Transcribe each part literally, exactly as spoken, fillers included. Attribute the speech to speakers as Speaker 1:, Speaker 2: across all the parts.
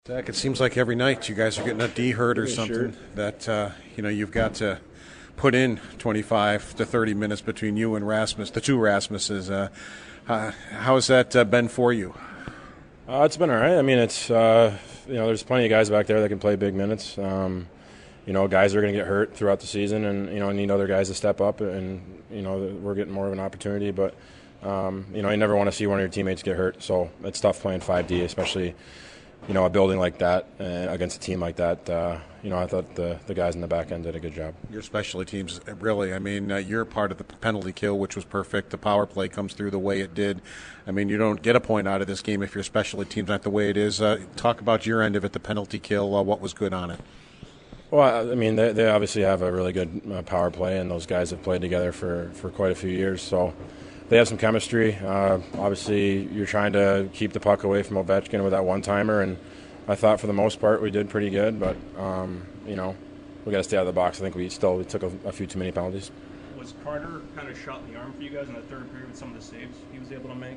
Speaker 1: Zach, it seems like every night you guys are getting a D hurt or something
Speaker 2: Sure.
Speaker 1: that uh, you know you've got to put in twenty-five to thirty minutes between you and Rasmus, the two Rasmuses. Uh, uh, how has that uh, been for you?
Speaker 2: Uh, it's been all right. I mean, it's uh, you know, there's plenty of guys back there that can play big minutes. Um, you know, guys are going to get hurt throughout the season, and you know, need other guys to step up, and you know, we're getting more of an opportunity. But um, you know, you never want to see one of your teammates get hurt, so it's tough playing five D, especially you know a building like that uh, against a team like that. Uh, you know, I thought the the guys in the back end did a good job.
Speaker 1: Your specialty teams, really. I mean, uh, you're part of the penalty kill, which was perfect. The power play comes through the way it did. I mean, you don't get a point out of this game if your specialty team's not the way it is. Uh, talk about your end of it, the penalty kill. Uh, what was good on it?
Speaker 2: Well, I mean, they, they obviously have a really good uh, power play, and those guys have played together for, for quite a few years, so they have some chemistry. Uh, obviously, you're trying to keep the puck away from Ovechkin with that one-timer, and I thought for the most part we did pretty good, but, um, you know, we got to stay out of the box. I think we still we took a, a few too many penalties.
Speaker 3: Was Carter kind of shot in the arm for you guys in the third period with some of the saves he was able to make?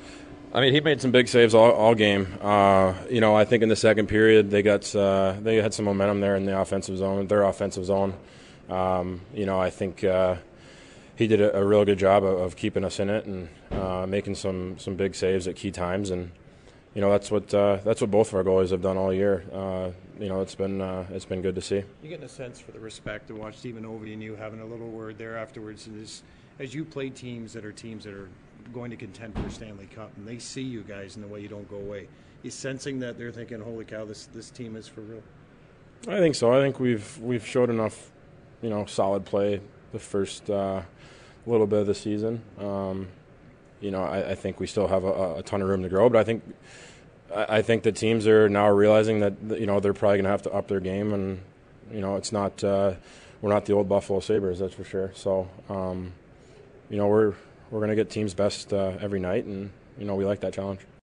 Speaker 2: I mean, he made some big saves all, all game. Uh, you know, I think in the second period they got uh, they had some momentum there in the offensive zone, their offensive zone. Um, you know, I think uh, he did a, a real good job of, of keeping us in it and uh, making some, some big saves at key times. And you know, that's what uh, that's what both of our goalies have done all year. Uh, you know, it's been uh, it's been good to see.
Speaker 4: You getting a sense for the respect to watch Stephen Ovi and you having a little word there afterwards, and as, as you play teams that are teams that are going to contend for a Stanley Cup, and they see you guys in the way you don't go away. He's sensing that they're thinking, "Holy cow, this this team is for real."
Speaker 2: I think so. I think we've we've showed enough, you know, solid play the first uh, little bit of the season. Um, you know, I, I think we still have a, a ton of room to grow, but I think I, I think the teams are now realizing that you know they're probably going to have to up their game, and you know, it's not uh, we're not the old Buffalo Sabres, that's for sure. So, um, you know, we're We're going to get teams best uh, every night, and you know we like that challenge.